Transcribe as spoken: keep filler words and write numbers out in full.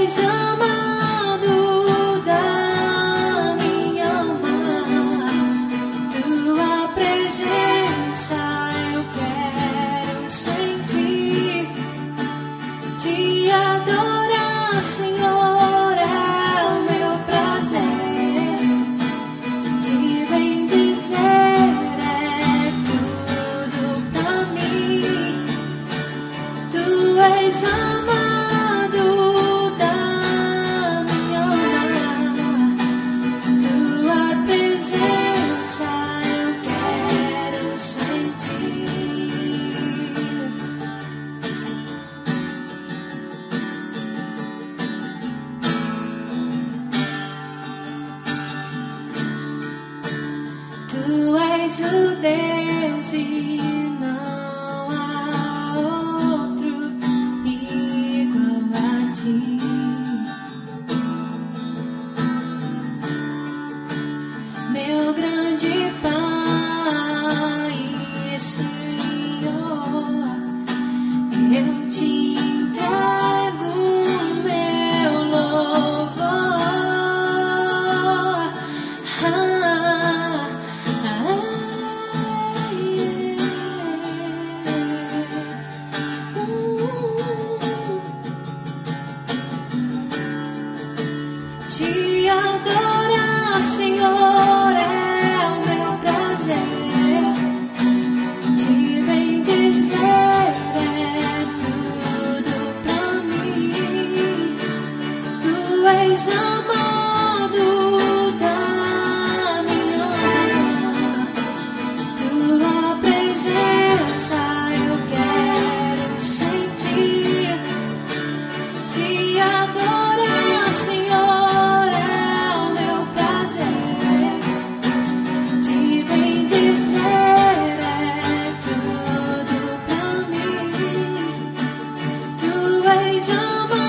és amado da minha alma, tua presença eu quero sentir, te adorar, Senhor, é o meu prazer, te bendizer é tudo pra mim, tu és amado da minha alma, tua presença eu quero sentir. Tu és o Deus e não há outro igual a ti. Meu grande Pai e Senhor, eu te entrego meu louvor. Ah, ah, yeah. Uh. Te adorar, Senhor, é o meu prazer, te bendizer é tudo pra mim, tu és amado da minha alma, tua presença eu quero sentir, te adorar, Senhor, é o meu prazer, te bendizer é tudo pra mim, tu és amado